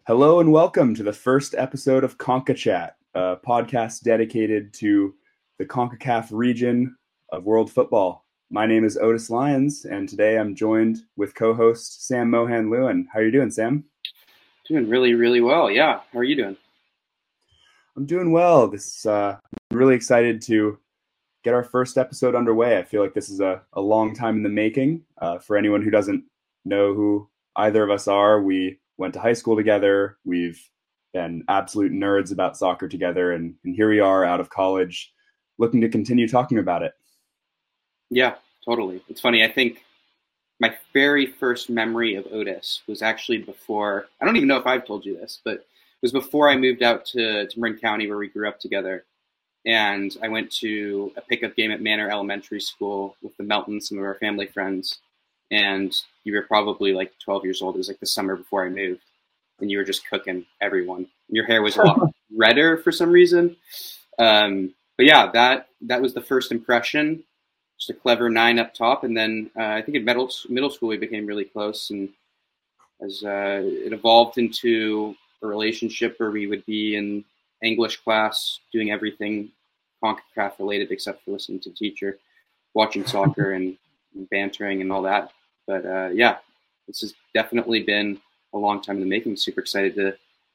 Hello and welcome to the first episode of CONCACHAT, a podcast dedicated to the CONCACAF region of world football. My name is Otis Lyons, and today I'm joined with co-host Sam Mohan Lewin. How are you doing, Sam? Doing really, really well. Yeah. How are you doing? I'm doing well. I'm really excited to get our first episode underway. I feel like this is a long time in the making. For anyone who doesn't know who either of us are, we went to high school together. We've been absolute nerds about soccer together, and here we are out of college looking to continue talking about it. Yeah, totally. It's funny. I think my very first memory of Otis was actually before, I don't even know if I've told you this, but it was before I moved out to Marin County where we grew up together. And I went to a pickup game at Manor Elementary School with the Meltons, some of our family friends. And you were probably like 12 years old. It was like the summer before I moved. And you were just cooking everyone. Your hair was a lot redder for some reason. But yeah, that was the first impression. Just a clever nine up top. And then I think in middle school we became really close. And as it evolved into a relationship where we would be in English class doing everything CONCACAF related except for listening to teacher, watching soccer and bantering and all that. But yeah, this has definitely been a long time in the making. Super excited to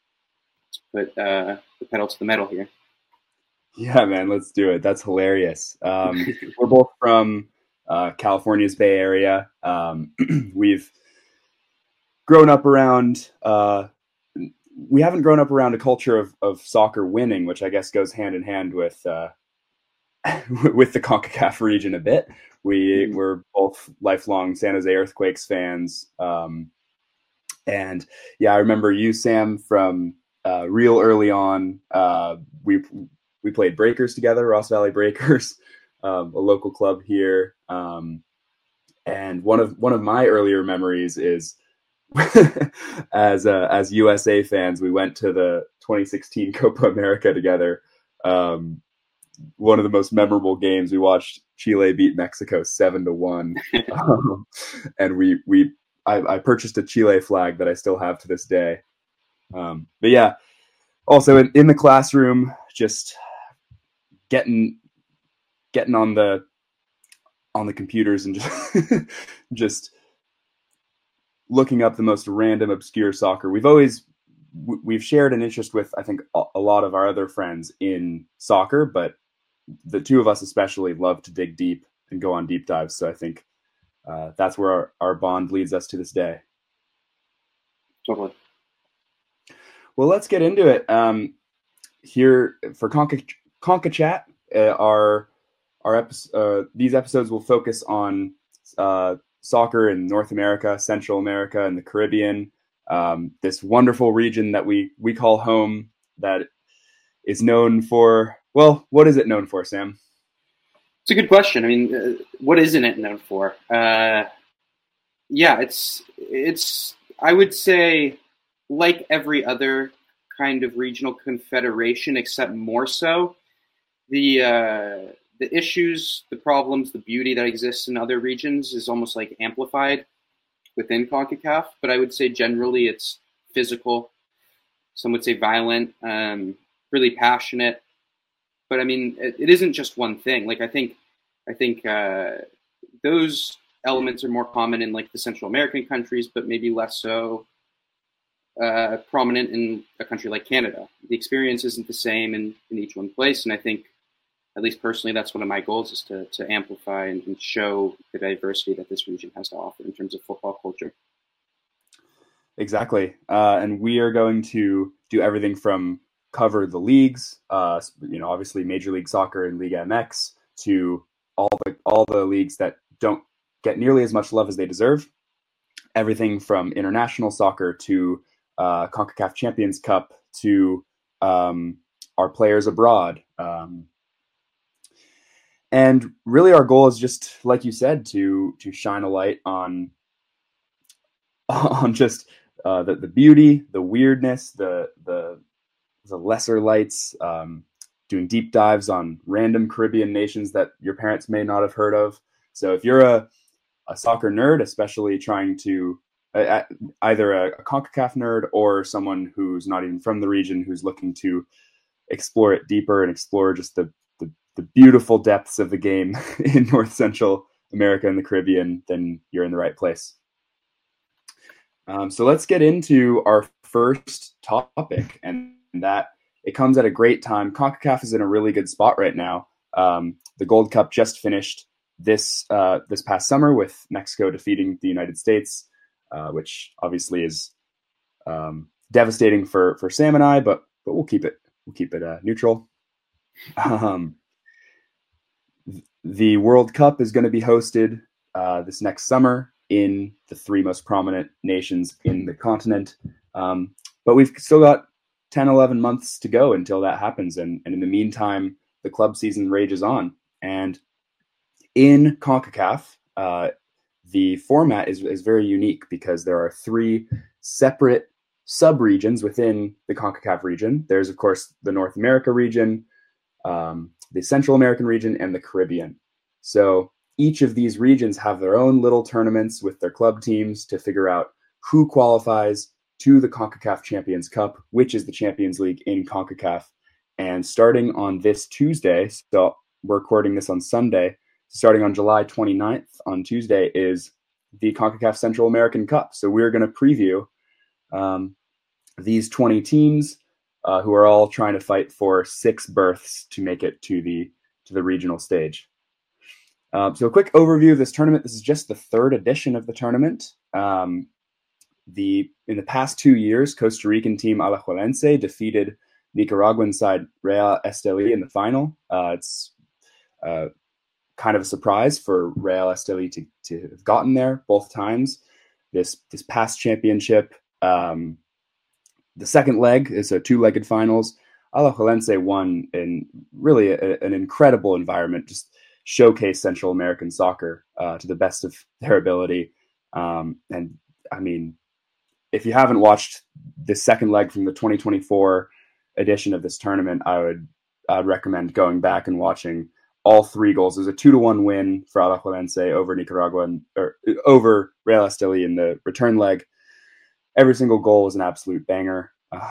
put the pedal to the metal here. Yeah, man, let's do it. That's hilarious. We're both from California's Bay Area. We've grown up around. We haven't grown up around a culture of soccer winning, which I guess goes hand in hand with with the CONCACAF region a bit. We're both lifelong San Jose Earthquakes fans, and yeah, I remember you, Sam, from real early on. We played Breakers together, Ross Valley Breakers, a local club here. And one of my earlier memories is as USA fans, we went to the 2016 Copa America together. One of the most memorable games. We watched Chile beat Mexico 7-1, and I purchased a Chile flag that I still have to this day. But yeah, also in the classroom, just getting on the computers and just looking up the most random, obscure soccer. We've shared an interest with, I think, a lot of our other friends in soccer, but the two of us especially love to dig deep and go on deep dives. So I think that's where our bond leads us to this day. Totally. Well, let's get into it. Here for CONCACHAT, these episodes will focus on soccer in North America, Central America, and the Caribbean. This wonderful region that we call home, that is known for, well, what is it known for, Sam? It's a good question. I mean, what isn't it known for? Yeah, it's I would say like every other kind of regional confederation, except more so. The issues, the problems, the beauty that exists in other regions is almost like amplified within CONCACAF, but I would say generally it's physical. Some would say violent, really passionate. But I mean, it isn't just one thing. Like I think those elements are more common in like the Central American countries, but maybe less so prominent in a country like Canada. The experience isn't the same in each one place, and I think, at least personally, that's one of my goals, is to amplify and show the diversity that this region has to offer in terms of football culture. Exactly. And we are going to do everything from cover the leagues, obviously Major League Soccer and Liga MX, to all the leagues that don't get nearly as much love as they deserve. Everything from international soccer to CONCACAF Champions Cup to our players abroad. And really our goal is just, like you said, to shine a light on just the beauty, the weirdness, the lesser lights, doing deep dives on random Caribbean nations that your parents may not have heard of. So if you're a soccer nerd, especially trying to either a CONCACAF nerd or someone who's not even from the region, who's looking to explore it deeper and explore just the beautiful depths of the game in North Central America and the Caribbean, then you're in the right place. So let's get into our first topic, and that it comes at a great time. CONCACAF is in a really good spot right now. The Gold Cup just finished this past summer with Mexico defeating the United States, which obviously is devastating for Sam and I, but we'll keep it neutral. The World Cup is going to be hosted this next summer in the three most prominent nations in the continent. But we've still got 10, 11 months to go until that happens. And in the meantime, the club season rages on. And in CONCACAF, the format is very unique because there are three separate sub-regions within the CONCACAF region. There's, of course, the North America region, the Central American region, and the Caribbean. So each of these regions have their own little tournaments with their club teams to figure out who qualifies to the CONCACAF Champions Cup, which is the Champions League in CONCACAF. And starting on this Tuesday, so we're recording this on Sunday, starting on July 29th on Tuesday is the CONCACAF Central American Cup. So we're going to preview these 20 teams who are all trying to fight for 6 berths to make it to the regional stage. So a quick overview of this tournament. This is just the third edition of the tournament. In the past 2 years, Costa Rican team Alajuelense defeated Nicaraguan side Real Estelí in the final. It's kind of a surprise for Real Estelí to have gotten there both times. This past championship, the second leg is a 2-legged finals. Alajuelense won in really an incredible environment, just showcase Central American soccer to the best of their ability. And I mean, if you haven't watched the second leg from the 2024 edition of this tournament, I'd recommend going back and watching all 3 goals. There's a 2-1 win for Alajuelense over Nicaragua or over Real Estelí in the return leg. Every single goal was an absolute banger.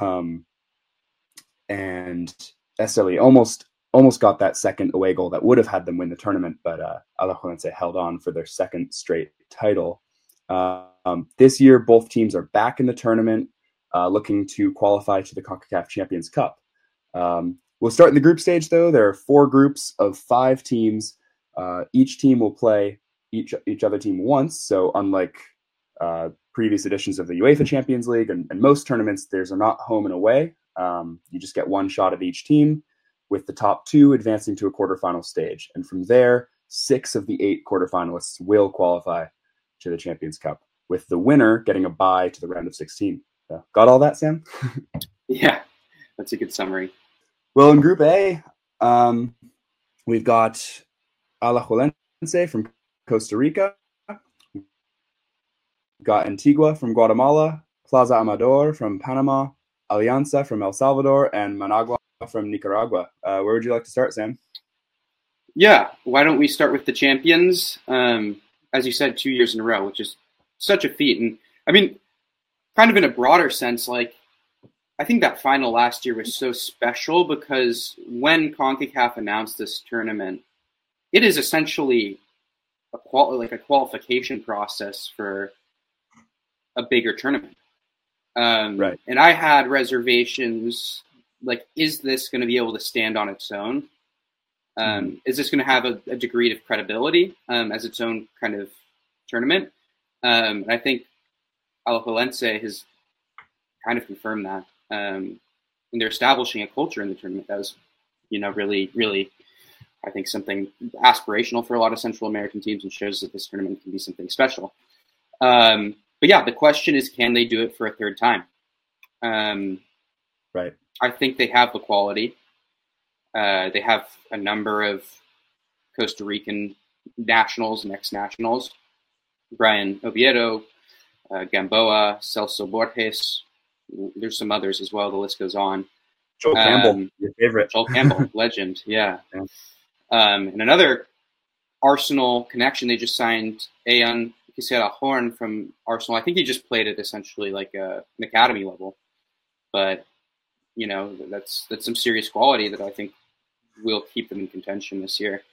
And Estelí almost got that second away goal that would have had them win the tournament, but Alajuelense held on for their second straight title. This year, both teams are back in the tournament, looking to qualify to the CONCACAF Champions Cup. We'll start in the group stage, though. There are 4 groups of 5 teams. Each team will play each other team once. So unlike previous editions of the UEFA Champions League and most tournaments, there's not home and away. You just get one shot at each team, with the top 2 advancing to a quarterfinal stage. And from there, 6 of the 8 quarterfinalists will qualify to the Champions Cup, with the winner getting a bye to the round of 16. So, got all that, Sam? Yeah, that's a good summary. Well, in Group A, we've got Alajuelense from Costa Rica, we've got Antigua from Guatemala, Plaza Amador from Panama, Alianza from El Salvador, and Managua from Nicaragua. Where would you like to start, Sam? Yeah, why don't we start with the champions? As you said, 2 years in a row, which is such a feat. And I mean, kind of in a broader sense, like, I think that final last year was so special because when CONCACAF announced this tournament, it is essentially a qualification process for a bigger tournament. Right. And I had reservations, like, is this going to be able to stand on its own? Is this going to have a degree of credibility as its own kind of tournament? I think Alajuelense has kind of confirmed that. And they're establishing a culture in the tournament that was, really, really, I think, something aspirational for a lot of Central American teams, and shows that this tournament can be something special. But yeah, the question is, can they do it for a third time? Right. I think they have the quality. They have a number of Costa Rican nationals and ex-nationals. Brian Oviedo, Gamboa, Celso Borges. There's some others as well. The list goes on. Joel Campbell, your favorite. Joel Campbell, legend, yeah. And another Arsenal connection, they just signed Ayan Kisela Horn from Arsenal. I think he just played at essentially like an academy level, but that's some serious quality that I think will keep them in contention this year.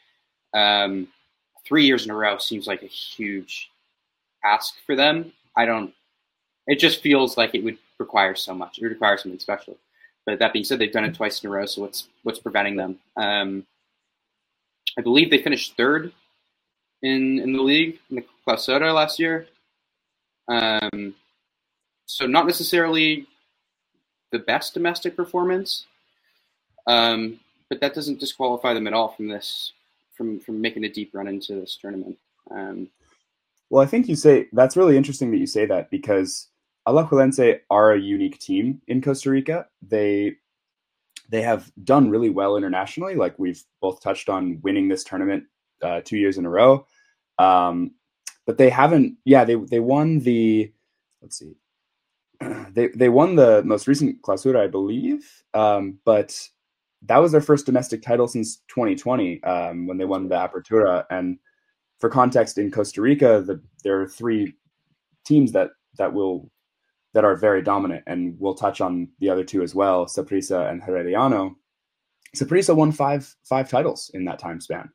3 years in a row seems like a huge ask for them. It just feels like it would require so much. It would require something special. But that being said, they've done it twice in a row, so what's preventing them? I believe they finished third in the league in the Clausura last year. So not necessarily the best domestic performance, but that doesn't disqualify them at all from making a deep run into this tournament. Well, I think that's really interesting that you say that, because Alajuelense are a unique team in Costa Rica. They have done really well internationally. Like we've both touched on, winning this tournament 2 years in a row. But they haven't. Yeah, they won the. Let's see. They won the most recent Clausura, I believe. But that was their first domestic title since 2020, when they won the Apertura. And for context, in Costa Rica, there are three teams that are very dominant, and we'll touch on the other two as well, Saprissa and Herediano. Saprissa won five titles in that time span.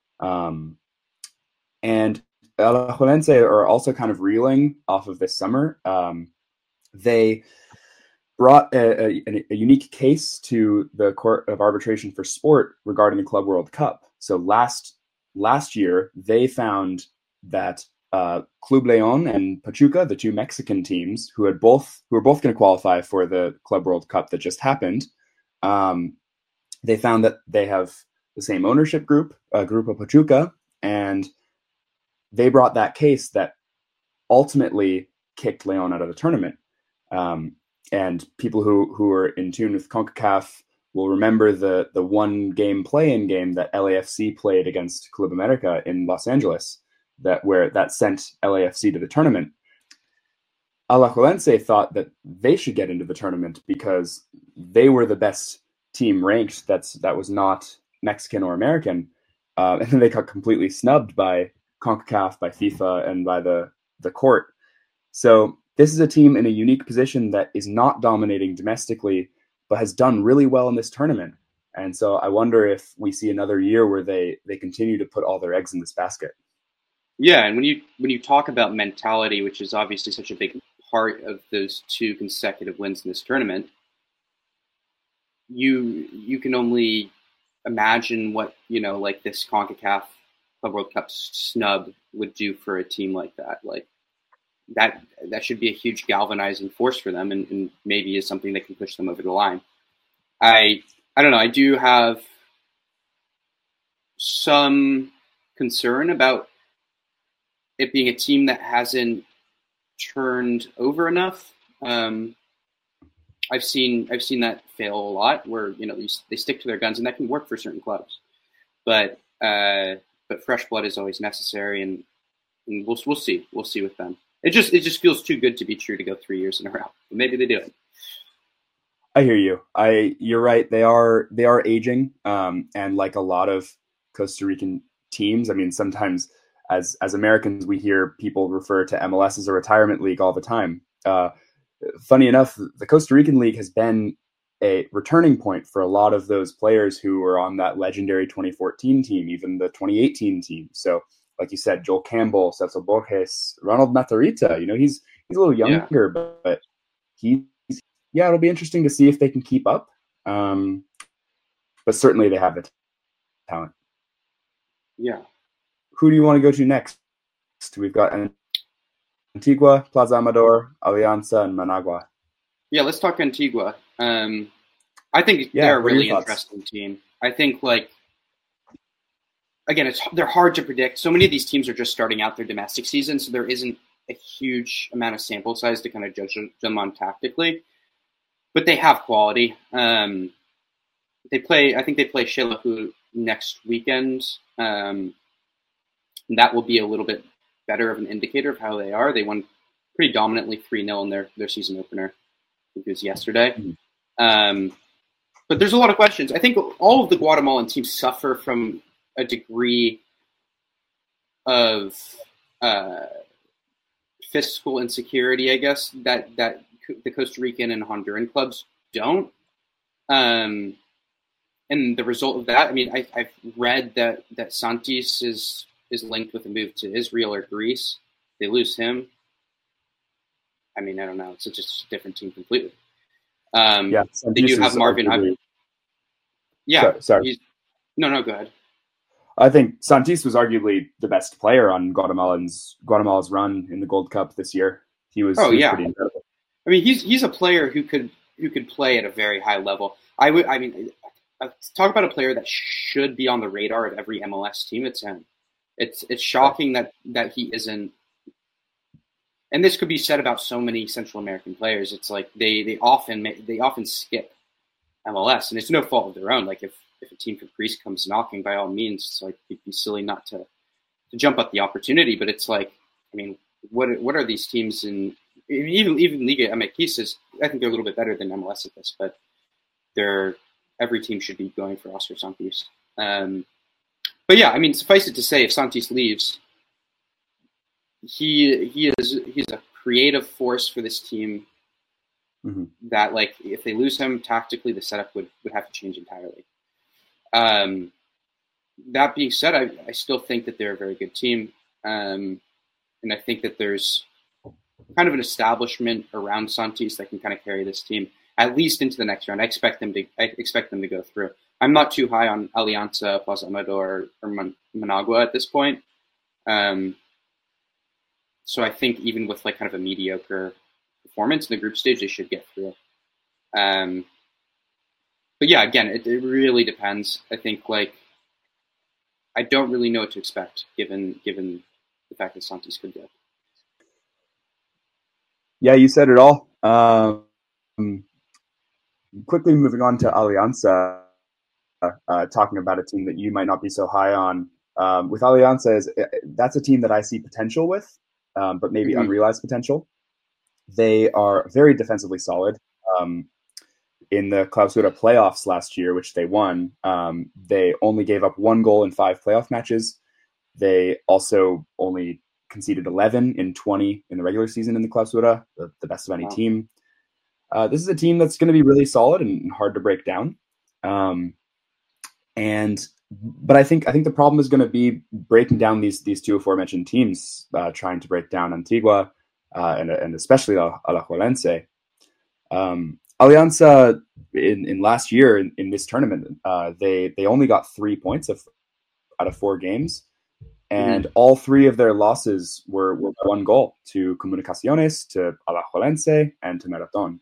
And Alajuelense are also kind of reeling off of this summer. They brought a unique case to the Court of Arbitration for Sport regarding the Club World Cup. So last year, they found that Club Leon and Pachuca, the two Mexican teams who were both going to qualify for the Club World Cup that just happened, they found that they have the same ownership group, Grupo Pachuca, and they brought that case that ultimately kicked Leon out of the tournament. And people who are in tune with CONCACAF will remember the one-game play-in game that LAFC played against Club America in Los Angeles, that sent LAFC to the tournament. Alajuelense thought that they should get into the tournament because they were the best team ranked that was not Mexican or American. And then they got completely snubbed by CONCACAF, by FIFA, and by the court. So this is a team in a unique position that is not dominating domestically, but has done really well in this tournament. And so I wonder if we see another year where they continue to put all their eggs in this basket. Yeah, and when you talk about mentality, which is obviously such a big part of those two consecutive wins in this tournament, you can only imagine what like this CONCACAF Club World Cup snub would do for a team like that. Like that should be a huge galvanizing force for them, and maybe is something that can push them over the line. I don't know. I do have some concern about it being a team that hasn't turned over enough. I've seen that fail a lot, where they stick to their guns, and that can work for certain clubs. But fresh blood is always necessary, and we'll see with them. It just feels too good to be true to go 3 years in a row. But maybe they do it. I hear you. You're right. They are aging, and like a lot of Costa Rican teams. I mean, sometimes as Americans, we hear people refer to MLS as a retirement league all the time. Funny enough, the Costa Rican League has been a returning point for a lot of those players who were on that legendary 2014 team, even the 2018 team. So, like you said, Joel Campbell, Celso Borges, Ronald Matarrita. He's a little younger, but it'll be interesting to see if they can keep up. But certainly they have the talent. Yeah. Who do you want to go to next? We've got Antigua, Plaza Amador, Alianza, and Managua. Yeah, let's talk Antigua. I think they're a really interesting team. I think, again, they're hard to predict. So many of these teams are just starting out their domestic season, so there isn't a huge amount of sample size to kind of judge them on tactically. But they have quality. I think they play Xelajú next weekend. That will be a little bit better of an indicator of how they are. They won pretty dominantly 3-0 in their season opener. I think it was yesterday. But there's a lot of questions. I think all of the Guatemalan teams suffer from a degree of fiscal insecurity, I guess, that the Costa Rican and Honduran clubs don't. And the result of that, I mean, I've read that Santis is linked with a move to Israel or Greece. They lose him. I mean, I don't know. It's just a different team completely. Yeah, they do have Marvin. Yeah, sorry. No, go ahead. I think Santis was arguably the best player on Guatemala's run in the Gold Cup this year. He was pretty incredible. I mean, he's a player who could play at a very high level. Talk about a player that should be on the radar of every MLS team. It's him. It's shocking that he isn't. And this could be said about so many Central American players. It's like they often skip MLS, and it's no fault of their own. Like if a team from Greece comes knocking, by all means, it's like it'd be silly not to jump at the opportunity. But it's like, I mean, what are these teams in even Liga MX is? I think they're a little bit better than MLS at this, but every team should be going for Oscar Santis. But yeah, I mean, suffice it to say, if Santis leaves, he's a creative force for this team. Mm-hmm. That, like, if they lose him tactically, the setup would have to change entirely. That being said, I still think that they're a very good team, and I think that there's kind of an establishment around Santis that can kind of carry this team at least into the next round. I expect them to go through. I'm not too high on Alianza, Plaza Amador, or Managua at this point. So I think even with like kind of a mediocre performance in the group stage, they should get through. But yeah, again, it really depends. I think like I don't really know what to expect given the fact that Santis could go. Yeah, you said it all. Quickly moving on to Alianza, talking about a team that you might not be so high on. With Alianza, that's a team that I see potential with, but maybe unrealized potential. They are very defensively solid. In the Clausura playoffs last year, which they won, they only gave up 1 goal in 5 playoff matches. They also only conceded 11 in 20 in the regular season in the Clausura, the best of any team. This is a team that's going to be really solid and hard to break down. But I think the problem is going to be breaking down these two aforementioned teams, trying to break down Antigua and especially Alajuelense. Alianza in last year in this tournament, they only got 3 points out of 4 games, and all 3 of their losses were 1 goal to Comunicaciones, to Alajuelense, and to Marathon.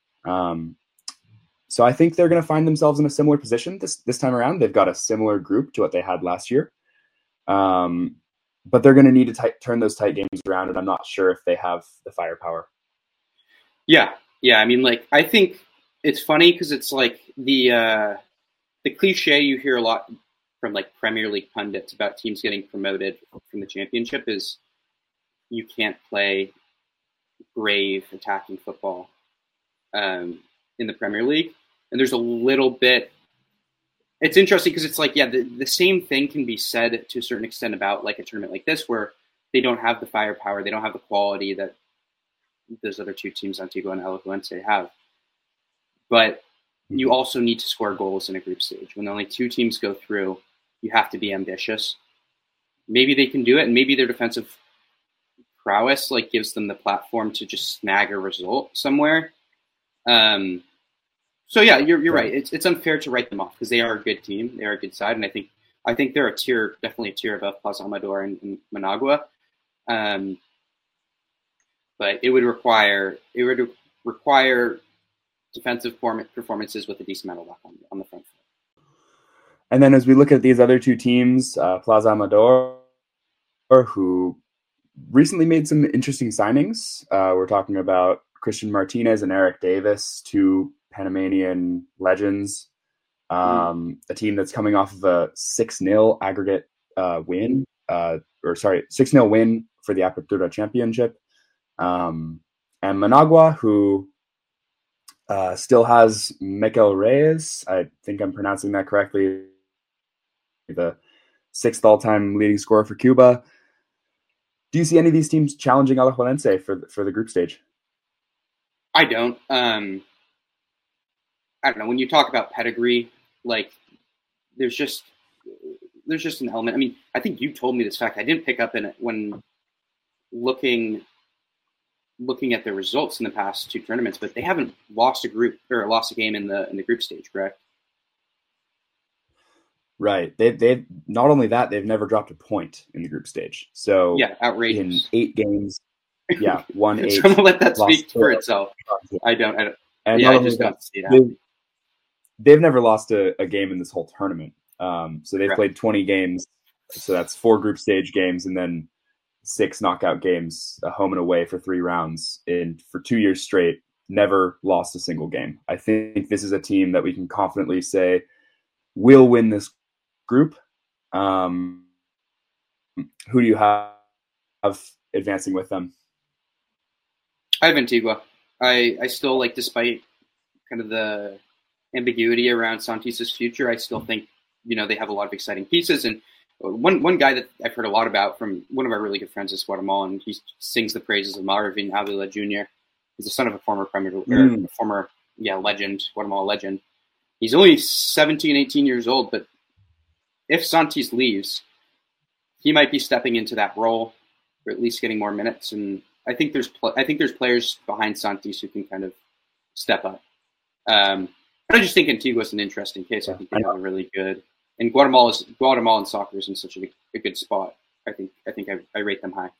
So I think they're going to find themselves in a similar position this time around. They've got a similar group to what they had last year, but they're going to need to turn those tight games around, and I'm not sure if they have the firepower. Yeah. I mean, like, I think it's funny because it's like the cliche you hear a lot from like Premier League pundits about teams getting promoted from the championship is you can't play brave attacking football in the Premier League. And there's a little bit, it's interesting because it's like, yeah, the same thing can be said to a certain extent about like a tournament like this where they don't have the firepower, they don't have the quality that those other 2 teams, Antigua and Alajuelense, have. But you also need to score goals in a group stage. When only 2 teams go through, you have to be ambitious. Maybe they can do it, and maybe their defensive prowess like gives them the platform to just snag a result somewhere. So yeah, you're right. It's unfair to write them off because they are a good team, they are a good side, and I think they're definitely a tier above Plaza Amador and Managua. But it would require defensive performances with a decent amount of luck on the front foot. And then as we look at these other 2 teams, Plaza Amador, who recently made some interesting signings. We're talking about Christian Martinez and Eric Davis, 2 Panamanian legends. A team that's coming off of a 6-0 aggregate win, 6-0 win for the Apertura Championship. And Managua, who still has Mikel Reyes, I think I'm pronouncing that correctly, the 6th all-time leading scorer for Cuba. Do you see any of these teams challenging Alajuelense for the group stage? I don't. I don't know. When you talk about pedigree, like there's just an element. I mean, I think you told me this fact. I didn't pick up in it when looking at the results in the past two tournaments, but they haven't lost a game in the group stage, correct? Right. They've not only that, they've never dropped a point in the group stage. So yeah, outrageous. In 8 games, won 8. So I'm gonna let that speak for itself. I don't. And I just don't see that. They've never lost a game in this whole tournament. So they've played 20 games. So that's 4 group stage games and then 6 knockout games, home and away for 3 rounds. And for 2 years straight, never lost a single game. I think this is a team that we can confidently say will win this group. Who do you have advancing with them? I have Antigua. I still, like, despite kind of the ambiguity around Santis's future, I still think, they have a lot of exciting pieces. And one guy that I've heard a lot about from one of our really good friends is Guatemalan. He sings the praises of Marvin Avila Jr. He's the son of a former legend, Guatemala legend. He's only 17, 18 years old, but if Santis leaves, he might be stepping into that role, or at least getting more minutes. And I think there's players behind Santis who can kind of step up. But I just think Antigua's an interesting case. I think they have a really good, and Guatemalan soccer is in such a good spot. I think I rate them high.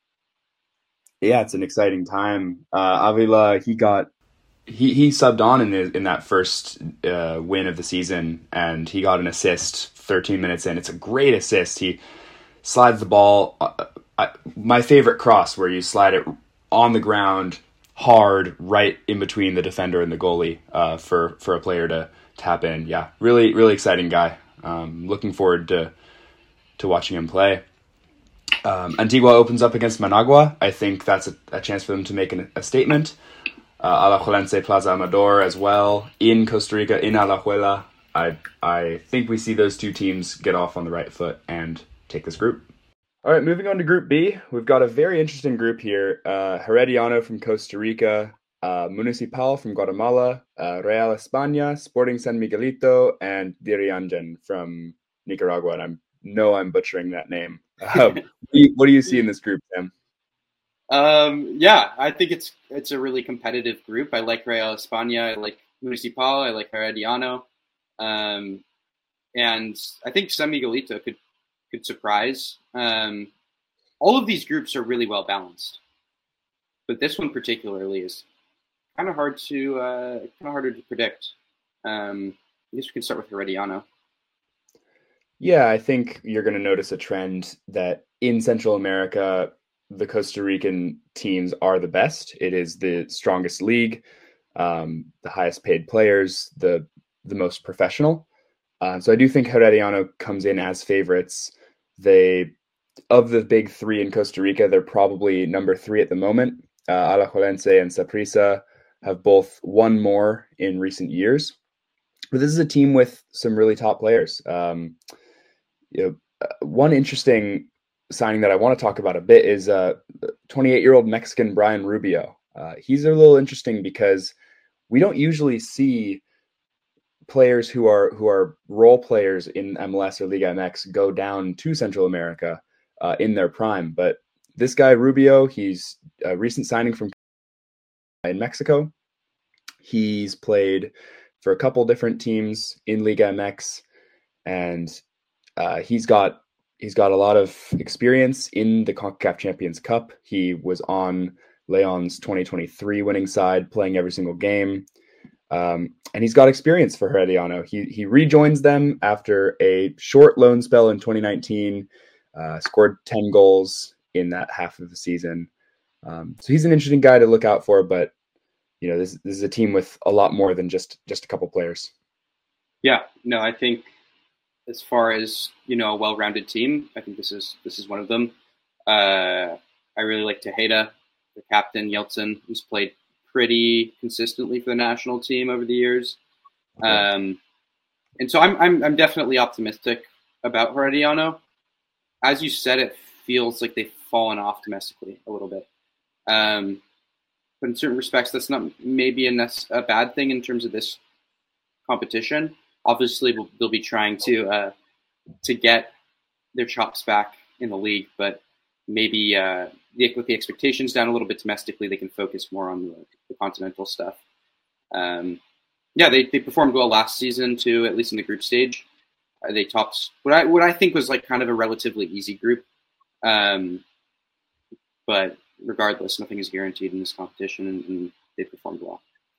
Yeah, it's an exciting time. Avila, he subbed on in that first win of the season, and he got an assist 13 minutes in. It's a great assist. He slides the ball. My favorite cross, where you slide it on the ground hard, right in between the defender and the goalie, for a player to tap in. Yeah, really, really exciting guy. Looking forward to watching him play. Antigua opens up against Managua. I think that's a chance for them to make a statement. Alajuelense Plaza Amador as well in Costa Rica, in Alajuela. I think we see those two teams get off on the right foot and take this group. All right, moving on to Group B. We've got a very interesting group here. Herediano from Costa Rica, Municipal from Guatemala, Real España, Sporting San Miguelito, and Diriangen from Nicaragua. And I'm butchering that name. What do you see in this group, Tim? I think it's a really competitive group. I like Real España, I like Municipal, I like Herediano, and I think San Miguelito could surprise. All of these groups are really well balanced, but this one particularly is kind of harder to predict. I guess we can start with Herediano. Yeah, I think you're going to notice a trend that in Central America, the Costa Rican teams are the best. It is the strongest league, the highest paid players, the most professional. So I do think Herediano comes in as favorites. Of the big 3 in Costa Rica, they're probably number 3 at the moment. Alajuelense and Saprissa have both won more in recent years. But this is a team with some really top players. One interesting signing that I want to talk about a bit is 28-year-old Mexican Brian Rubio. He's a little interesting because we don't usually see players who are role players in MLS or Liga MX go down to Central America in their prime. But this guy Rubio, he's a recent signing from in Mexico. He's played for a couple different teams in Liga MX, and he's got a lot of experience in the CONCACAF Champions Cup. He was on Leon's 2023 winning side, playing every single game. And he's got experience for Herediano. He rejoins them after a short loan spell in 2019, scored 10 goals in that half of the season. So he's an interesting guy to look out for, but this is a team with a lot more than just a couple players. Yeah, no, I think as far as, a well-rounded team, I think this is one of them. I really like Tejeda, the captain, Yeltsin, who's played pretty consistently for the national team over the years. And so I'm definitely optimistic about Herediano. As you said, it feels like they've fallen off domestically a little bit. But in certain respects, that's not maybe a bad thing in terms of this competition. Obviously, they'll be trying to get their chops back in the league, but maybe with the expectations down a little bit domestically, they can focus more on the continental stuff. They performed well last season too, at least in the group stage. They topped what I think was like kind of a relatively easy group, but regardless, nothing is guaranteed in this competition, and they performed well.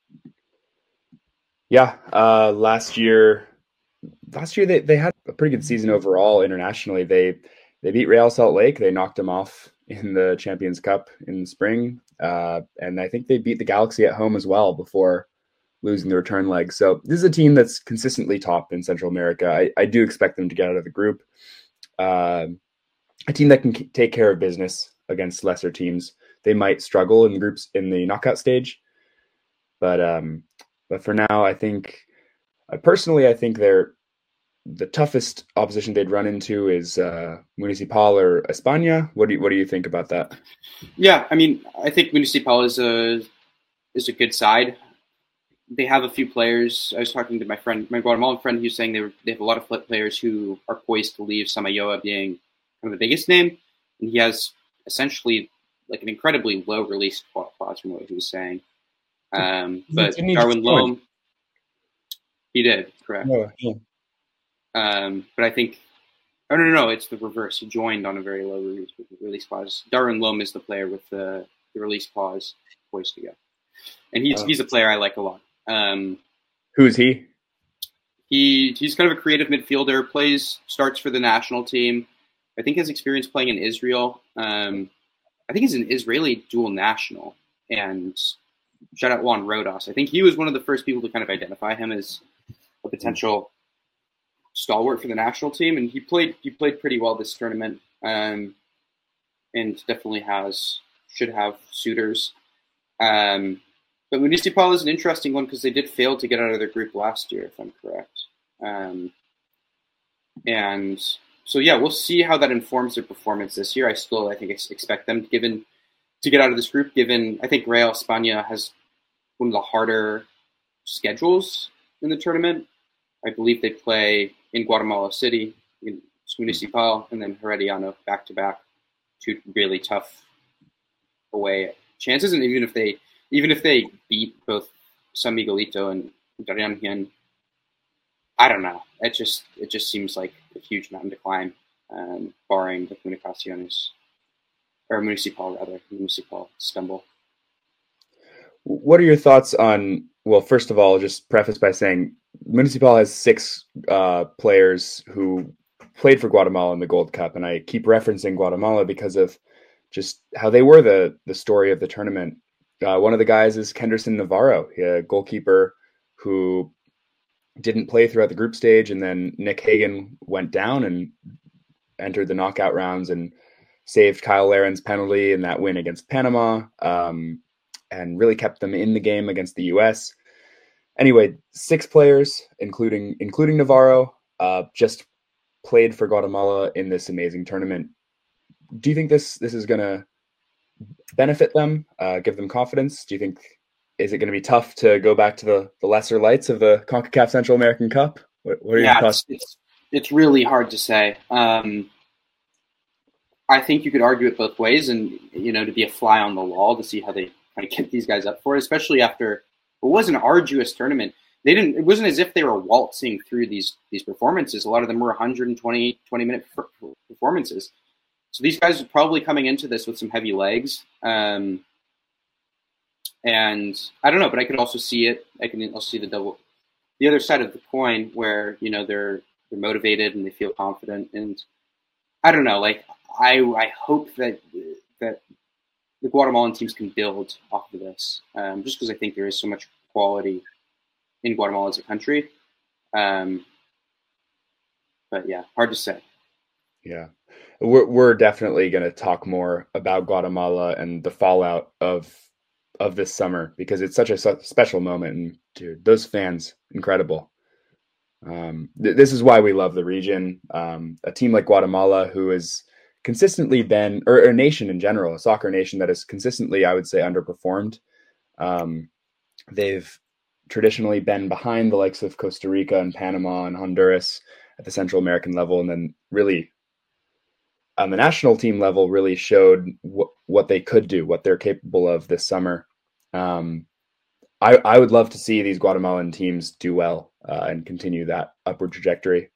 Yeah, last year they had a pretty good season overall internationally. They beat Real Salt Lake. They knocked them off in the Champions Cup in the spring, and I think they beat the Galaxy at home as well before losing the return leg. So this is a team that's consistently top in Central America. I do expect them to get out of the group. A team that can take care of business against lesser teams. They might struggle in the groups in the knockout stage, but for now, I think they're the toughest opposition they'd run into is Municipal or España. What do you think about that? Yeah, I mean, I think Municipal is a good side. They have a few players. I was talking to my Guatemalan friend, who's saying they have a lot of players who are poised to leave, Samayoa being kind of the biggest name, and he has essentially like an incredibly low release clause from what he was saying. But Darwin Loam, he did, correct. Oh, yeah. But I think, no, it's the reverse. He joined on a very low release clause. Darwin Loam is the player with the release clause poised to go. And he's a player I like a lot. Who's he? He's kind of a creative midfielder, starts for the national team. I think has experience playing in Israel. I think he's an Israeli dual national. And shout out Juan Rodas. I think he was one of the first people to kind of identify him as a potential stalwart for the national team, and he played pretty well this tournament, and definitely should have suitors. But Municipal is an interesting one because they did fail to get out of their group last year, if I'm correct. And so we'll see how that informs their performance this year. I think expect them to get out of this group. Given I think Real España has one of the harder schedules in the tournament. I believe they play in Guatemala City, in Municipal, and then Herediano back-to-back. Two really tough away chances. And even if they beat both San Miguelito and Dariangian, I don't know. It just seems like a huge mountain to climb, barring the Comunicaciones, or Municipal stumble. What are your thoughts on, well, first of all, just preface by saying Municipal has 6 players who played for Guatemala in the Gold Cup, and I keep referencing Guatemala because of just how they were the story of the tournament. One of the guys is Kenderson Navarro, a goalkeeper who didn't play throughout the group stage, and then Nick Hagan went down and entered the knockout rounds and saved Kyle Laren's penalty in that win against Panama, and really kept them in the game against the U.S. Anyway, 6 players, including Navarro, just played for Guatemala in this amazing tournament. Do you think this is going to benefit them, give them confidence? Do you think, is it going to be tough to go back to the lesser lights of the CONCACAF Central American Cup? What are your thoughts? It's really hard to say. I think you could argue it both ways, and to be a fly on the wall to see how they kind of get these guys up for it, especially after what was an arduous tournament. It wasn't as if they were waltzing through these performances. A lot of them were 120 20-minute performances. So these guys are probably coming into this with some heavy legs. And I don't know, but I could also see it. I can also see the other side of the coin where, they're motivated and they feel confident. And I don't know, like I hope that the Guatemalan teams can build off of this, just because I think there is so much quality in Guatemala as a country. But yeah, hard to say. Yeah, we're definitely going to talk more about Guatemala and the fallout of this summer, because it's such a special moment, and dude, those fans, incredible. This is why we love the region. A team like Guatemala, who is consistently been, or a nation in general, a soccer nation that has consistently, I would say, underperformed. They've traditionally been behind the likes of Costa Rica and Panama and Honduras at the Central American level, and then really on the national team level really showed what they could do, what they're capable of this summer. I would love to see these Guatemalan teams do well and continue that upward trajectory.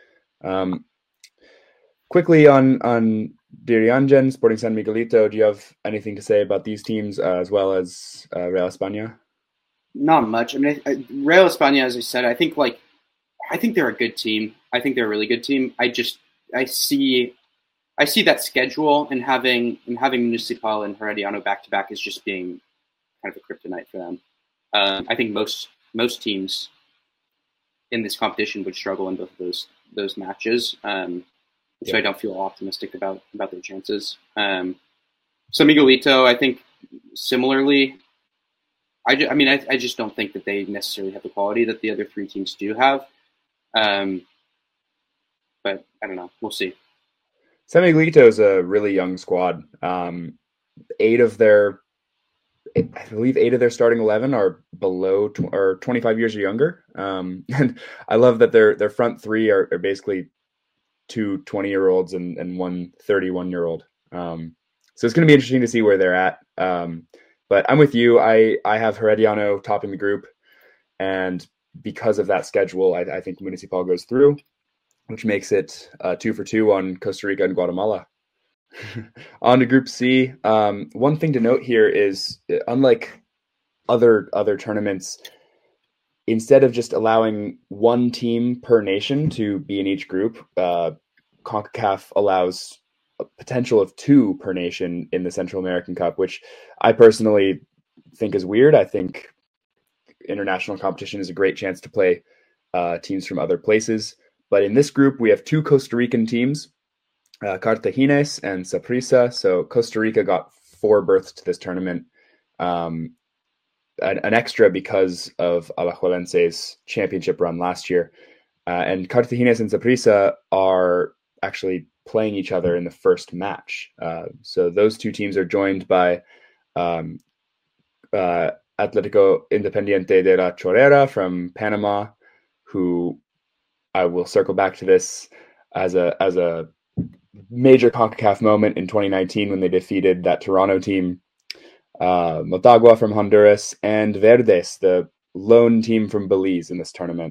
Quickly on Diriangen, Sporting San Miguelito, do you have anything to say about these teams as well as Real España? Not much. I mean, Real España, as I said, I think they're a good team. I think they're a really good team. I see that schedule and having Municipal and Herediano back to back is just being kind of a kryptonite for them. I think most teams in this competition would struggle in both of those matches. So I don't feel optimistic about their chances. San Miguelito, I think similarly. I just don't think that they necessarily have the quality that the other three teams do have. But I don't know. We'll see. San Miguelito is a really young squad. I believe 8 of their starting 11 are below or 25 years or younger. And I love that their front three are basically 2 20-year-olds and one 31-year-old. So it's going to be interesting to see where they're at. But I'm with you. I have Herediano topping the group. And because of that schedule, I think Municipal goes through, which makes it 2 for 2 on Costa Rica and Guatemala. On to Group C. One thing to note here is, unlike other tournaments, instead of just allowing one team per nation to be in each group, CONCACAF allows a potential of 2 per nation in the Central American Cup, which I personally think is weird. I think international competition is a great chance to play teams from other places. But in this group, we have 2 Costa Rican teams, Cartagines and Saprissa. So Costa Rica got 4 berths to this tournament, an extra because of Alajuelense's championship run last year. And Cartagines and Saprissa are actually playing each other in the first match. So those 2 teams are joined by Atlético Independiente de la Chorrera from Panama, who I will circle back to this as a major CONCACAF moment in 2019 when they defeated that Toronto team, Motagua from Honduras, and Verdes, the lone team from Belize in this tournament.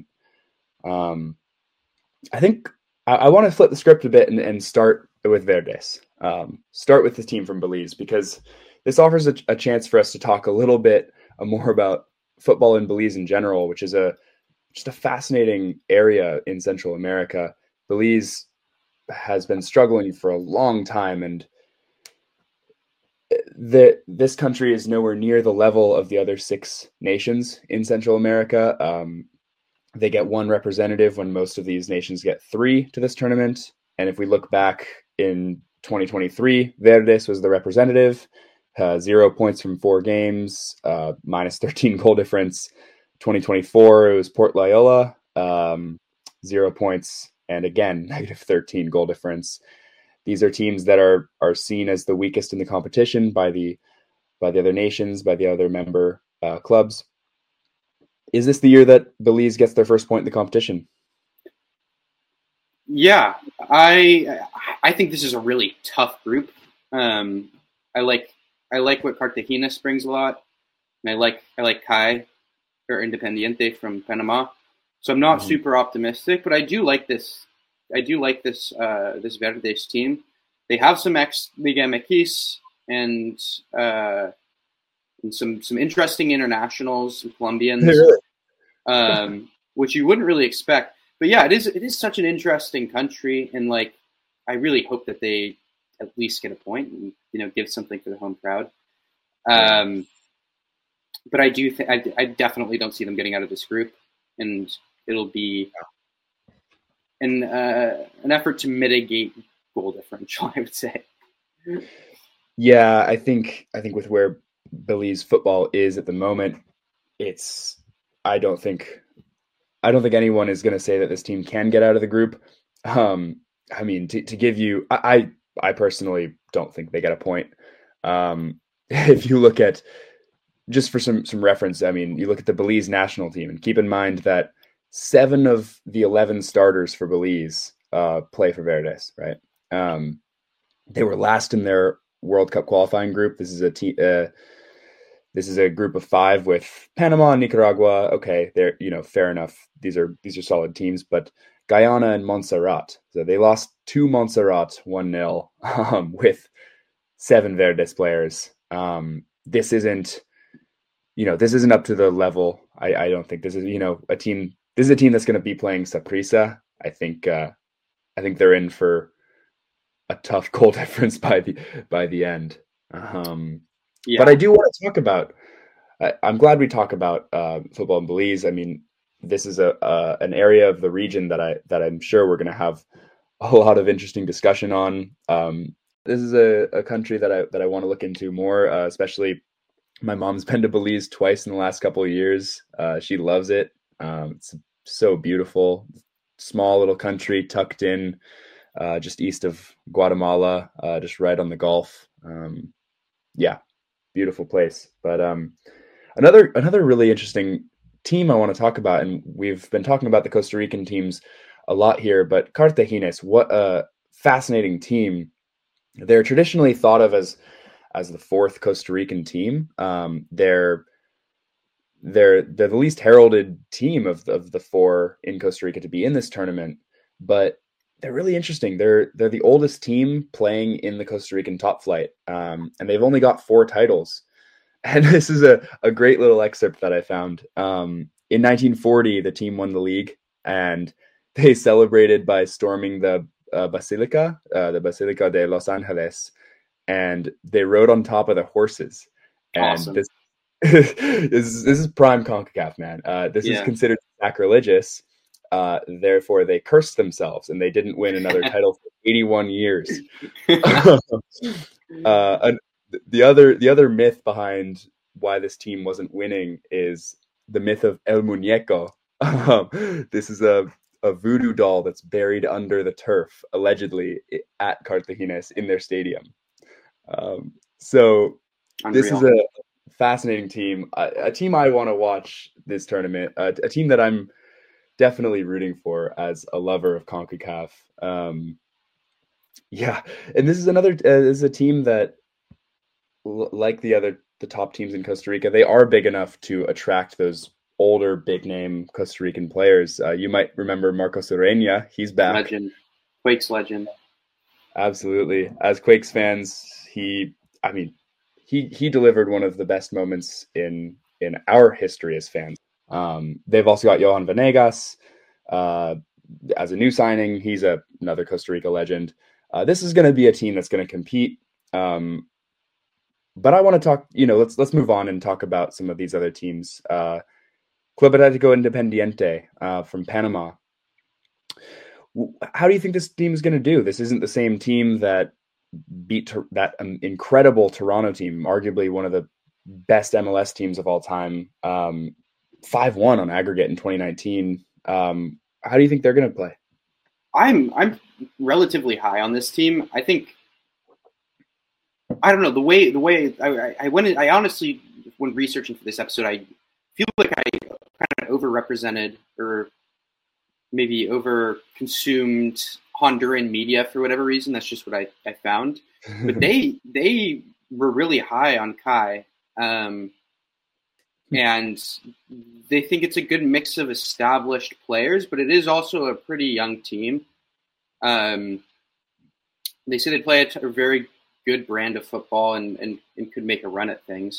I think I want to flip the script a bit and start with Verdes. Start with the team from Belize, because this offers a chance for us to talk a little bit more about football in Belize in general, which is just a fascinating area in Central America. Belize has been struggling for a long time, and this country is nowhere near the level of the other 6 nations in Central America. They get 1 representative when most of these nations get 3 to this tournament. And if we look back in 2023, Verdes was the representative, 0 points from 4 games, minus 13 goal difference. 2024, it was Port Loyola, 0 points, and again, negative 13 goal difference. These are teams that are seen as the weakest in the competition by the other nations, by the other member clubs. Is this the year that Belize gets their first point in the competition? Yeah, I think this is a really tough group. I like what Cartagena brings a lot, and I like Kai or Independiente from Panama. So I'm not super optimistic, but I do like this. This Verdes team. They have some ex-Liga MX and some interesting internationals, some Colombians, which you wouldn't really expect. But yeah, it is such an interesting country, and like I really hope that they at least get a point and give something for the home crowd. But I do think I definitely don't see them getting out of this group, and it'll be an effort to mitigate goal differential, I would say. Yeah, I think with where Belize football is at the moment, I don't think anyone is going to say that this team can get out of the group. I mean, to give you, I I personally don't think they get a point. If you look at, just for some reference, I mean, you look at the Belize national team, and keep in mind that 7 of the 11 starters for Belize play for Verdes, right? They were last in their World Cup qualifying group. This is a this is a group of 5 with Panama and Nicaragua. Okay, they're, fair enough. These are solid teams, but Guyana and Montserrat. So they lost to Montserrat 1-0 with 7 Verdes players. This isn't up to the level. I don't think this is, a team. This is a team that's going to be playing Saprissa. I think they're in for a tough goal difference by the end. But I do want to talk about. I'm glad we talk about football in Belize. I mean, this is an area of the region that I'm sure we're going to have a lot of interesting discussion on. This is a country that I want to look into more, especially. My mom's been to Belize twice in the last couple of years. She loves it. It's so beautiful. Small little country tucked in just east of Guatemala, just right on the Gulf. Yeah, beautiful place. But another really interesting team I want to talk about, and we've been talking about the Costa Rican teams a lot here, but Cartagines, what a fascinating team. They're traditionally thought of as the 4th Costa Rican team. They're the least heralded team of the 4 in Costa Rica to be in this tournament, but they're really interesting. They're the oldest team playing in the Costa Rican top flight, and they've only got 4 titles. And this is a great little excerpt that I found. In 1940, the team won the league, and they celebrated by storming the Basilica de Los Angeles, and they rode on top of the horses. And awesome. This is prime CONCACAF, man. This is considered sacrilegious. Therefore, they cursed themselves, and they didn't win another title for 81 years. And the other myth behind why this team wasn't winning is the myth of El Muñeco. This is a voodoo doll that's buried under the turf, allegedly, at Cartagines in their stadium. So Unreal. This is a fascinating team, a team I want to watch this tournament, a team that I'm definitely rooting for as a lover of CONCACAF. Yeah, and this is a team that, like the top teams in Costa Rica, they are big enough to attract those older big name Costa Rican players. You might remember Marcos Ureña. He's back. Legend. Quakes legend. Absolutely. As Quakes fans, he delivered one of the best moments in our history as fans. They've also got Johan Venegas as a new signing. He's another Costa Rica legend. This is going to be a team that's going to compete. But I want to talk, let's move on and talk about some of these other teams. Club Atlético Independiente from Panama. How do you think this team is going to do? This isn't the same team that beat that incredible Toronto team, arguably one of the best MLS teams of all time, 5-1 on aggregate in 2019. How do you think they're going to play? I'm relatively high on this team. I think, I don't know, the way I went in, I honestly, when researching for this episode, I feel like I kind of overrepresented or maybe over consumed Honduran media for whatever reason. That's just what I found. But they were really high on Kai. And they think it's a good mix of established players, but it is also a pretty young team. They say they play a very good brand of football and could make a run at things.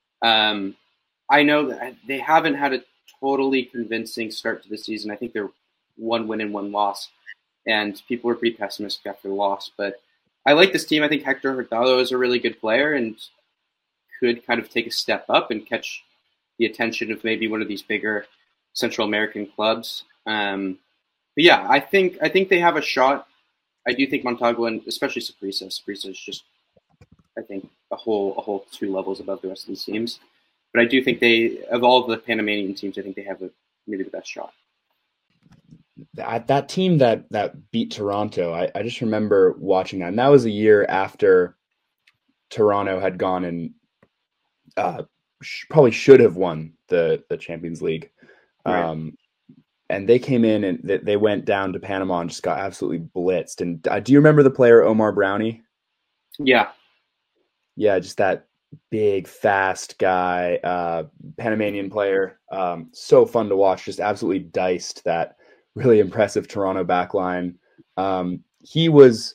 I know that they haven't had a totally convincing start to the season. I think they're 1 win and 1 loss, and people were pretty pessimistic after the loss. But I like this team. I think Hector Hurtado is a really good player and could kind of take a step up and catch the attention of maybe one of these bigger Central American clubs. But yeah, I think they have a shot. I do think Montagua and especially Saprissa is just, I think, a whole 2 levels above the rest of these teams. But I do think of all the Panamanian teams, I think they have maybe the best shot. that team that beat Toronto, I just remember watching that, and that was a year after Toronto had gone and probably should have won the Champions League. Right. And they came in and they went down to Panama and just got absolutely blitzed. And do you remember the player Omar Brownie? Yeah. Yeah, just that big, fast guy, Panamanian player. So fun to watch, just absolutely diced that really impressive Toronto backline. He was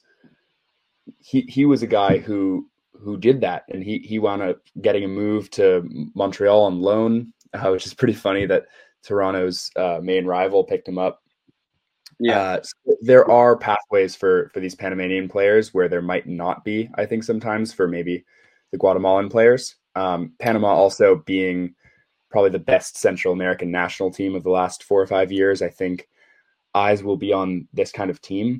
a guy who did that, and he wound up getting a move to Montreal on loan, which is pretty funny that Toronto's main rival picked him up. Yeah. So there are pathways for these Panamanian players where there might not be, I think, sometimes for maybe the Guatemalan players. Panama also being probably the best Central American national team of the last 4 or 5 years. I think eyes will be on this kind of team.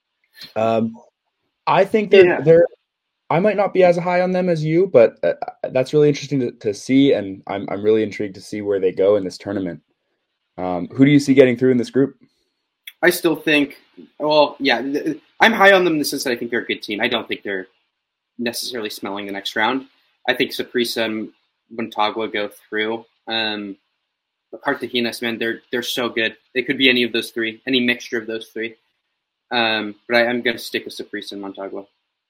I think they're I might not be as high on them as you, but that's really interesting to see, and I'm really intrigued to see where they go in this tournament. Who do you see getting through in this group? I still think, well, yeah, I'm high on them in the sense that I think they're a good team. I don't think they're necessarily smelling the next round. I think Saprissa and Montagua go through. But Cartagenas, man, they're so good. They could be any of those three, any mixture of those three. But I'm going to stick with Saprissa and Montagua.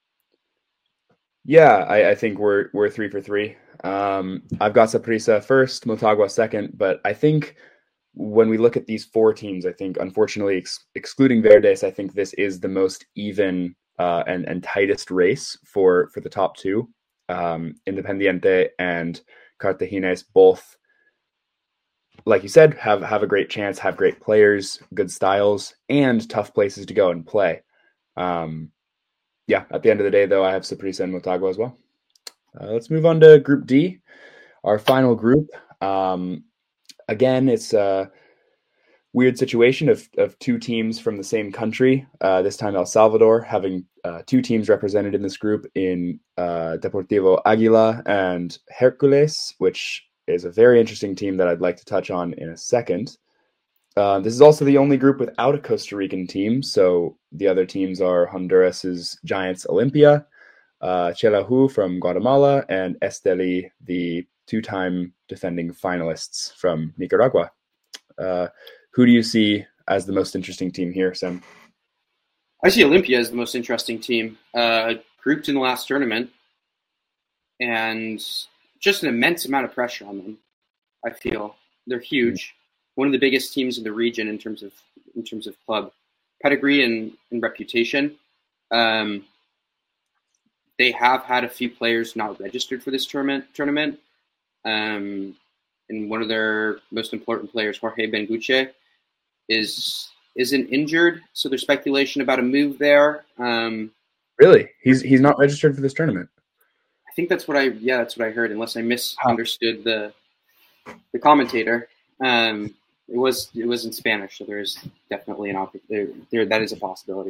Yeah, I think we're 3 for 3. I've got Saprissa first, Motagua second, but I think when we look at these 4 teams, I think unfortunately excluding Verdes, I think this is the most even and tightest race for the top 2. Independiente and Cartagenes both, like you said, have a great chance, have great players, good styles, and tough places to go and play. Yeah, at the end of the day, though, I have Saprissa and Motagua as well. Let's move on to Group D, our final group. Again, it's a weird situation of 2 teams from the same country. This time, El Salvador having 2 teams represented in this group in Deportivo Aguila and Hercules, which is a very interesting team that I'd like to touch on in a second. This is also the only group without a Costa Rican team, so the other teams are Honduras's Giants Olympia, Chelahu from Guatemala, and Esteli, the 2-time defending finalists from Nicaragua. Who do you see as the most interesting team here, Sam? I see Olympia as the most interesting team, grouped in the last tournament, and just an immense amount of pressure on them. I feel they're huge. One of the biggest teams in the region in terms of club pedigree and reputation. They have had a few players not registered for this tournament. And one of their most important players, Jorge Benguche, isn't injured. So there's speculation about a move there. Really? He's not registered for this tournament? I think that's what I heard, unless I misunderstood the commentator. It was in Spanish, so there is definitely that is a possibility.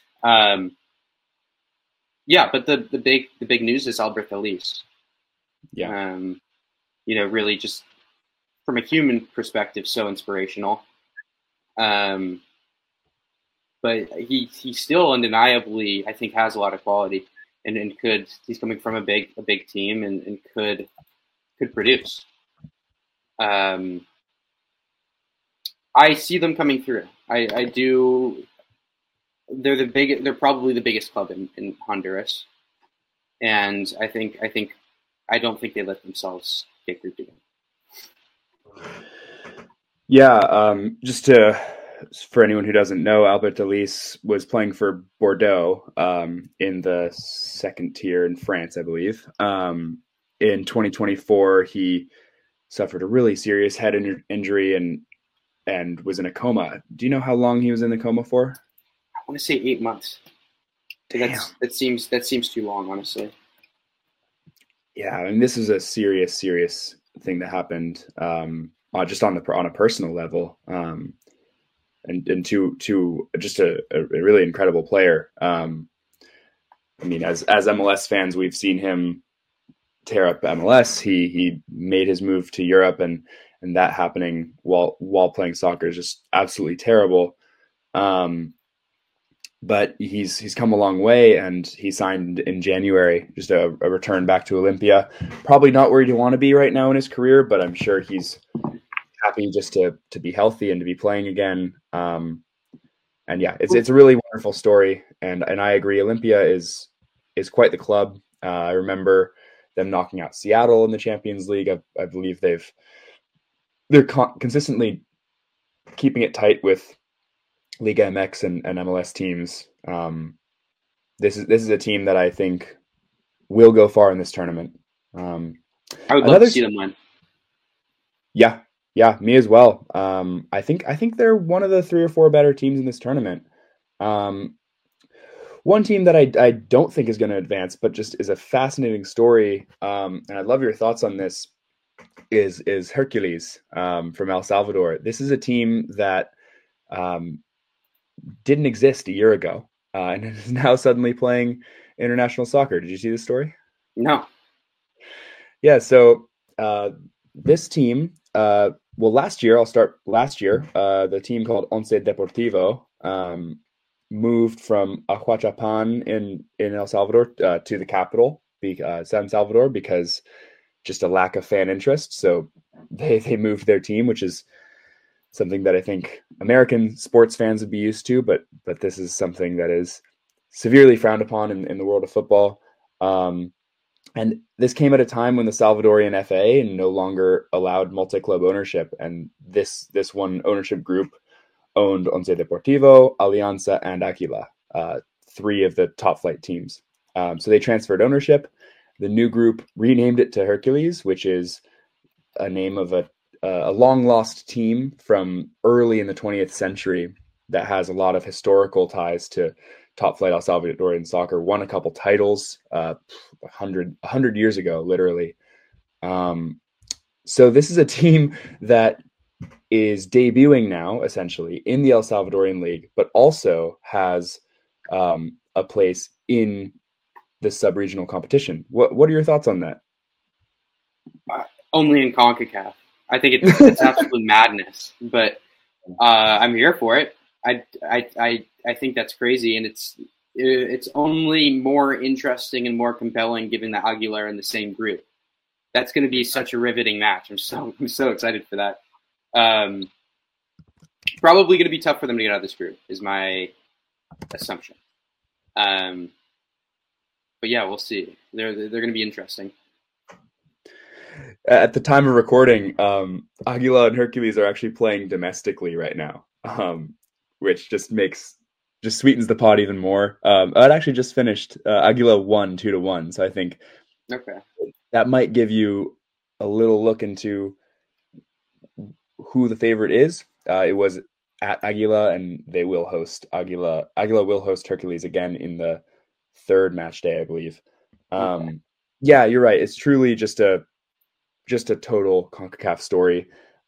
Yeah, but the big news is Albert Ellis. Yeah. Really just from a human perspective, so inspirational. But he still undeniably, I think, has a lot of quality, and he's coming from a big team and could produce. I see them coming through. I do. They're probably the biggest club in Honduras, and I don't think they let themselves get grouped again. Yeah, for anyone who doesn't know, Albert Ellis was playing for Bordeaux in the 2nd tier in France, I believe. In 2024, he suffered a really serious head injury and was in a coma. Do you know how long he was in the coma for? I want to say 8 months. That seems too long, honestly. Yeah, I mean, this is a serious thing that happened, just on a personal level, and to just a really incredible player. I mean, as MLS fans, we've seen him tear up MLS. He made his move to Europe, and that happening while playing soccer is just absolutely terrible. But he's come a long way, and he signed in January, just a return back to Olympia. Probably not where he'd want to be right now in his career, but I'm sure he's happy just to be healthy and to be playing again. And yeah, it's a really wonderful story, and I agree. Olympia is quite the club. I remember them knocking out Seattle in the Champions League. I believe they're consistently keeping it tight with Liga MX and MLS teams. This is a team that I think will go far in this tournament. I would love to see them win. Yeah, me as well. I think they're one of the 3 or 4 better teams in this tournament. One team that I don't think is going to advance, but just is a fascinating story, and I'd love your thoughts on this, is Hercules from El Salvador. This is a team that didn't exist a year ago, and is now suddenly playing international soccer. Did you see this story? No. Yeah, so this team, last year, the team called Once Deportivo moved from Ahuachapan in El Salvador to the capital, San Salvador, because just a lack of fan interest. So they moved their team, which is something that I think American sports fans would be used to, but this is something that is severely frowned upon in the world of football. And this came at a time when the Salvadorian FA no longer allowed multi-club ownership, and this one ownership group owned Once Deportivo, Alianza, and Aquila, 3 of the top flight teams. So they transferred ownership. The new group renamed it to Hercules, which is a name of a long lost team from early in the 20th century that has a lot of historical ties to top flight El Salvadorian soccer. Won a couple titles 100 years ago, literally. So this is a team that is debuting now, essentially, in the El Salvadorian League, but also has a place in the sub-regional competition. What are your thoughts on that? Only in CONCACAF. I think it's absolute madness, but I'm here for it. I think that's crazy, and it's only more interesting and more compelling given that Aguilar in the same group. That's going to be such a riveting match. I'm so excited for that. Probably going to be tough for them to get out of this group, is my assumption. But yeah, we'll see. They're going to be interesting. At the time of recording, Aguila and Hercules are actually playing domestically right now, which just sweetens the pot even more. It actually just finished. Aguila won 2-1, so I think that might give you a little look into who the favorite is. It was at Aguila, and they will host Aguila. Aguila will host Hercules again in the 3rd match day, I believe. Yeah, you're right. It's truly just a total CONCACAF story.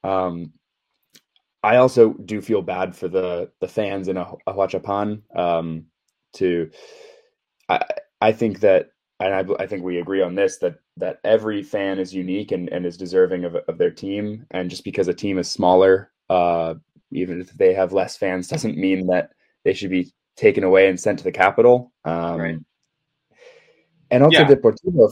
I also do feel bad for the fans in Ahuachapan. I think that, and I think we agree on this, that every fan is unique and is deserving of their team. And just because a team is smaller, even if they have less fans, doesn't mean that they should be taken away and sent to the capital. Right. And also Deportivo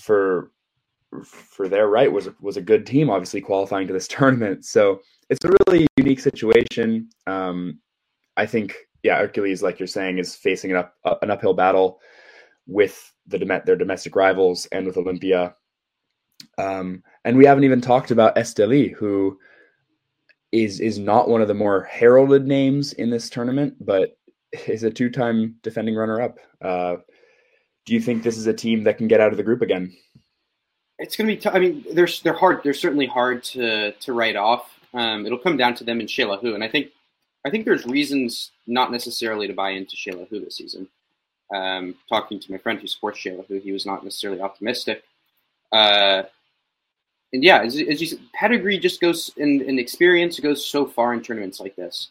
for their right was a good team, obviously qualifying to this tournament. So it's a really unique situation. I think, Hercules, like you're saying, is facing an uphill battle with their domestic rivals and with Olympia. And we haven't even talked about Esteli, who is not one of the more heralded names in this tournament, but is a 2-time defending runner-up. Do you think this is a team that can get out of the group again? It's going to be tough. I mean, they're hard. They're certainly hard to write off. It'll come down to them and Shelahu, and I think there's reasons not necessarily to buy into Shelahu this season. Talking to my friend who supports Shelahu, he was not necessarily optimistic. And yeah, as you said, pedigree just goes and experience goes so far in tournaments like this.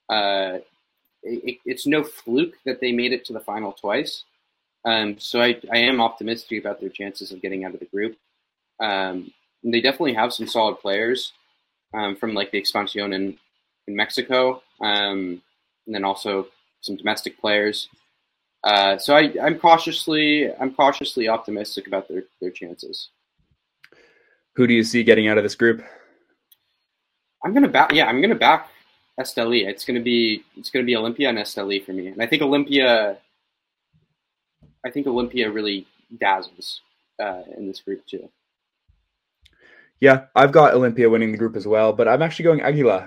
It's no fluke that they made it to the final twice. So I am optimistic about their chances of getting out of the group. They definitely have some solid players from like the Expansión in Mexico. and then also some domestic players. So I'm cautiously optimistic about their chances. Who do you see getting out of this group? I'm gonna back. Yeah, I'm gonna back Esteli. It's gonna be Olympia and Esteli for me, and I think Olympia really dazzles in this group too. Yeah, I've got Olympia winning the group as well, but I'm actually going Aguila.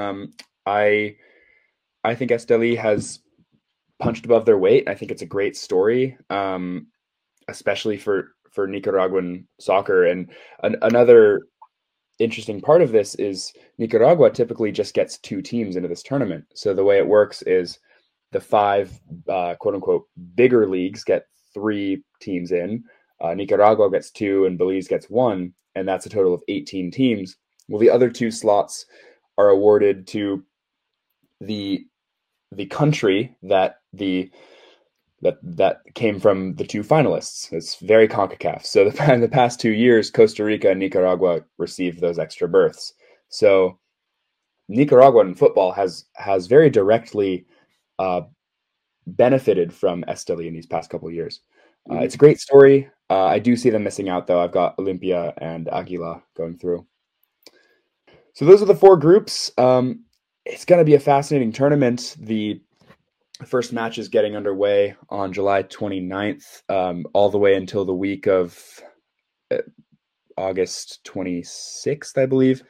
I think Esteli has punched above their weight. I think it's a great story, especially for Nicaraguan soccer. And another interesting part of this is Nicaragua typically just gets 2 teams into this tournament. So the way it works is the 5 quote unquote bigger leagues get 3 teams in. Nicaragua gets 2 and Belize gets 1, and that's a total of 18 teams. Well, the other 2 slots are awarded to the country that came from the 2 finalists. It's very CONCACAF. So in the past 2 years, Costa Rica and Nicaragua received those extra berths. So Nicaraguan football has very directly benefited from Esteli in these past couple of years. It's a great story. I do see them missing out, though. I've got Olympia and Aguila going through. So those are the 4 groups. It's going to be a fascinating tournament. The first match is getting underway on July 29th, all the way until the week of August 26th, I believe.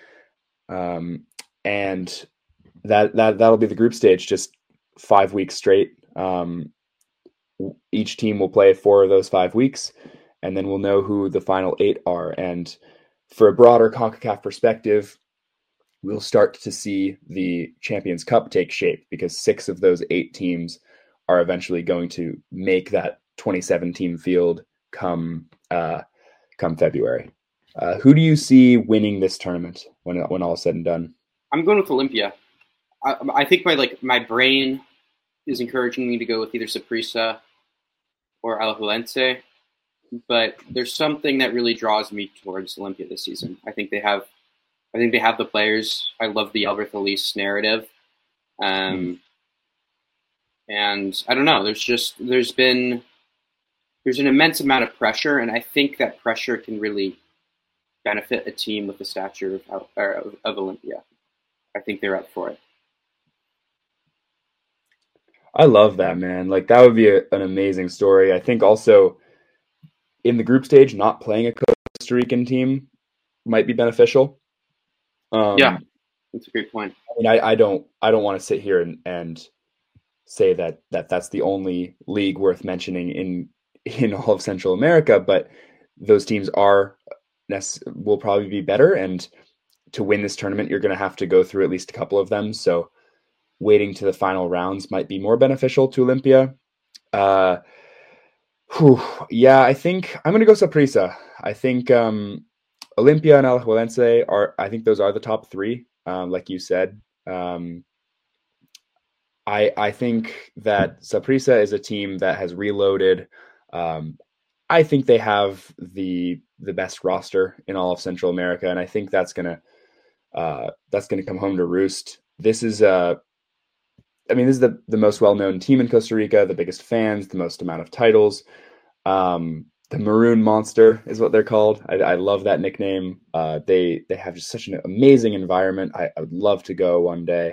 And that'll be the group stage, just 5 weeks straight. Each team will play 4 of those 5 weeks, and then we'll know who the final 8 are. And for a broader CONCACAF perspective, we'll start to see the Champions Cup take shape, because 6 of those 8 teams are eventually going to make that 27-team field come February. Who do you see winning this tournament when all is said and done? I'm going with Olympia. I think my brain is encouraging me to go with either Saprissa or Alajuelense, but there's something that really draws me towards Olympia this season. I think they have the players. I love the Albert Elise narrative. And I don't know, there's an immense amount of pressure, and I think that pressure can really benefit a team with the stature of Olympia. I think they're up for it. I love that, man. Like, that would be an amazing story. I think also in the group stage, not playing a Costa Rican team might be beneficial. Yeah, that's a great point. I mean, I don't want to sit here and say that's the only league worth mentioning in all of Central America, but those teams will probably be better, and to win this tournament, you're going to have to go through at least a couple of them. So waiting to the final rounds might be more beneficial to Olympia. Yeah, I think I'm going to go Saprissa. I think Olympia and Alajuelense I think those are the top 3, like you said. I think that Saprissa is a team that has reloaded. I think they have the best roster in all of Central America, and I think that's gonna come home to roost. This is the most well-known team in Costa Rica, the biggest fans, the most amount of titles. The Maroon Monster is what they're called. I love that nickname. They have just such an amazing environment. I would love to go one day.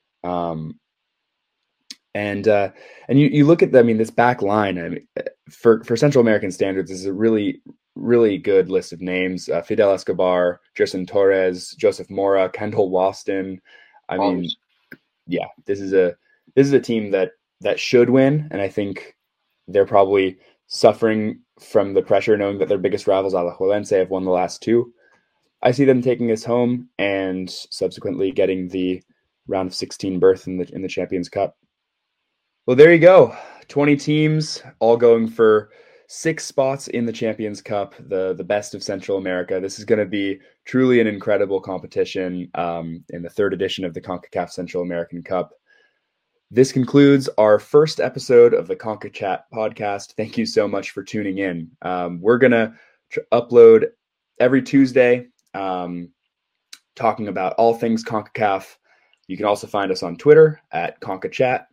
And you look at this back line. For Central American standards, this is a really, really good list of names. Fidel Escobar, Gerson Torres, Joseph Mora, Kendall Waston. Yeah, this is a team that should win, and I think they're probably suffering from the pressure, knowing that their biggest rivals, Alajuelense, have won the last 2. I see them taking this home and subsequently getting the round of 16 berth in the Champions Cup. Well, there you go. 20 teams all going for 6 spots in the Champions Cup, the best of Central America. This is going to be truly an incredible competition in the 3rd edition of the CONCACAF Central American Cup. This concludes our first episode of the CONCACHAT podcast. Thank you so much for tuning in. We're going to upload every Tuesday, talking about all things CONCACAF. You can also find us on Twitter at ConcaChat,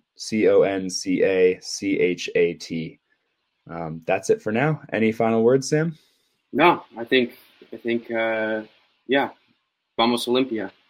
ConcaChat. That's it for now. Any final words, Sam? No, I think, yeah, Vamos Olympia.